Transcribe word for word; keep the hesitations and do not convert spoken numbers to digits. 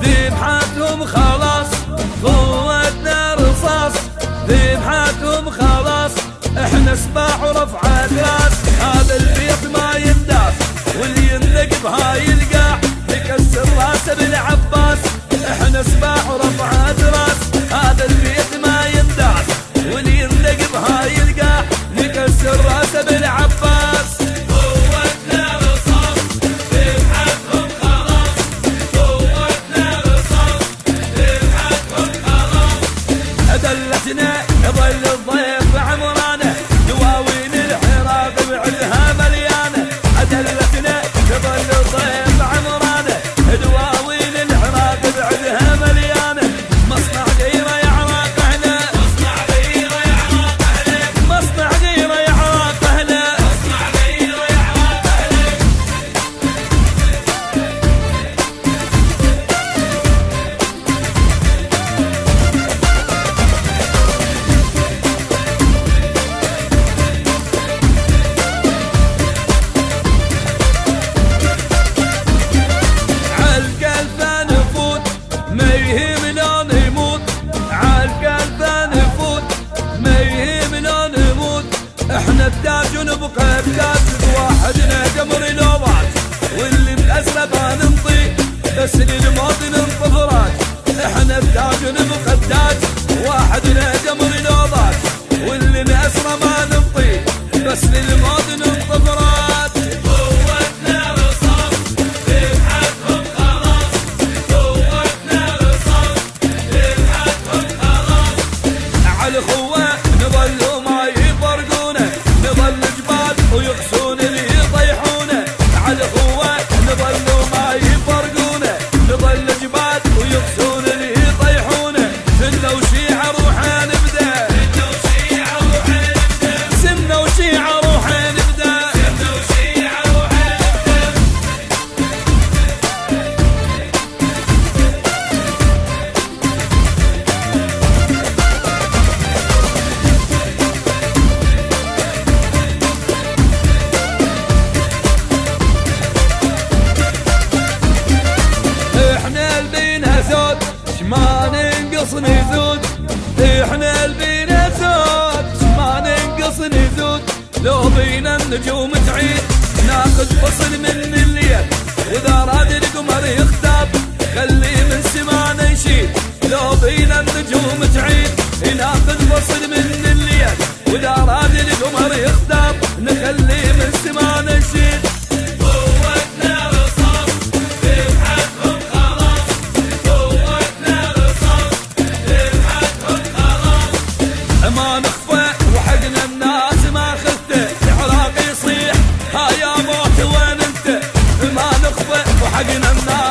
ذبحتهم خلاص قوتنا رصاص، ذبحتهم خلاص احنا سباع ورفعت راس. هذا البيت ما ينداس واللي يندق بهاي القاع يكسر راسه بالعباس، احنا سباع ورفعت راس. هذا البيت ما ينداس واللي يندق بهاي القاع يكسر راسه بالعباس. قوتنا رصاص ذبحتهم خلاص، قوتنا رصاص ذبحتهم خلاص. أدلتنا يظل الضيف عمرانه، دواوين العراق بعدها مليانه. أدلتنا يظل الضيف عمرانه، دواوين العراق بعدها مليانه. مصنع غيره يا عراق اهله، مصنع غيره يا عراق اهله، مصنع غيره يا عراق اهله، مصنع غيره يا عراق اهله. عالقلب نفوت ما يهمنا نموت، عالقلب نفوت ما يهمنا نموت. احنا التاج ونبقى التاج، واحدنا قمر نوبات واللي بأسره بننطي بس للموت ننطفرات. احنا التاج ونبقى التاج، واحدنا قمر نوبات واللي بأسره ما ننطي بس للموت ننطفرات. قوتنا رصاص ذبحتهم خلاص، قوتنا رصاص ذبحتهم خلاص. عالخوة نظلوا ما يفرقونه، نظل جبال ويقسون اللي يطيحونه. عالخوة نظلوا ما يفرقونه، نظل جبال ويقسون اللي يطيحونه. سنة وشيعة روحنا نبدا، سنة وشيعة روحنا نبدا، سنة وشيعة روحنا نبدا، سنة وشيعة روحنا نبدا. احنا البينا زود شما ننقص نزود، احنا البينا زود شما ننقص نزود. لو بينا النجوم تعيد ناخذ فصل من الليل، واذا راد القمر يختاب خلي من سمانا يشيل. لو بينا النجوم تعيد ناخذ فصل من الليل، واذا راد القمر يختاب نخلي من سمانا يشيل. قوتنا رصاص ذبحتهم خلاص، قوتنا رصاص ذبحتهم خلاص. ما نخفى وحقنا الناس ما خفته، العراق يصيح ها يا موت وين انت. ما نخفى وحقنا الناس